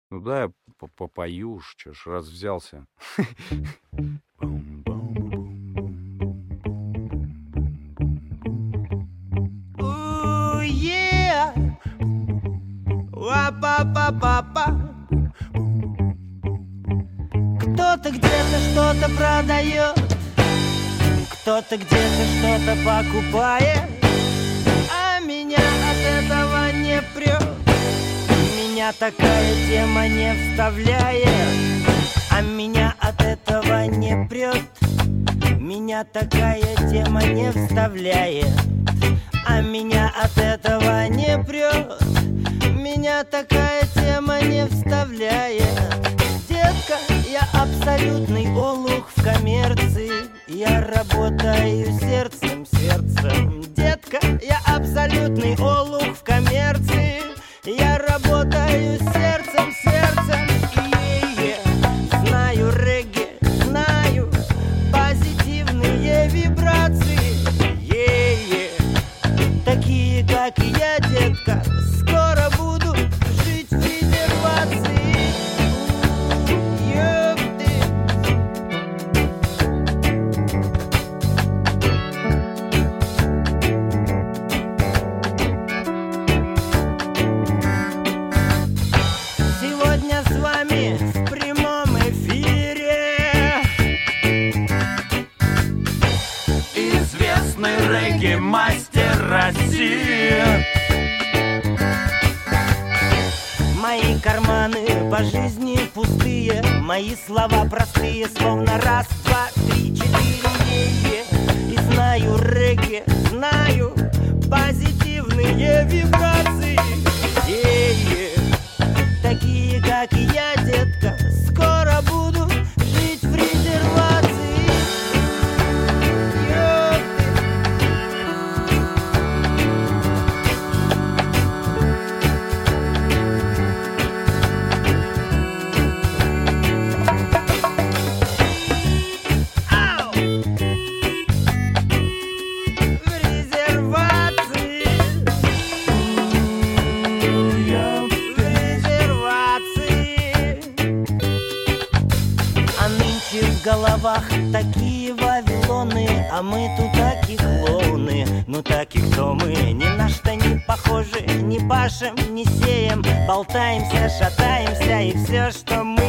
Ну да, я попою уж, чё ж, раз взялся. Ва-па-па-па-па. Кто-то где-то что-то продает, кто-то где-то что-то покупает, а меня от этого не прет. Меня такая тема не вставляет, а меня от этого не прет. Меня такая тема не вставляет, а меня от этого не прет. Меня такая тема не вставляет. Детка, я абсолютный олух в коммерции. Я работаю сердцем, сердцем. Детка, я абсолютный олух в коммерции. Я работаю сердцем, сердцем. Знаю регги, знаю позитивные вибрации. Такие, как и я, детка, скоро буду жить в резервации. Сегодня с вами в прямом эфире известный регги-мастер России. Мои карманы по жизни пустые, мои слова простые, словно раз, два, три, четыре. И знаю регги, знаю позитивные вибрации. Такие, как и я, детка, скоро буду жить в резервации. В головах такие вавилоны, а мы тут такие клоуны. Ну так и кто мы? Ни на что не похожи, не пашем, не сеем, болтаемся, шатаемся, и все, что мы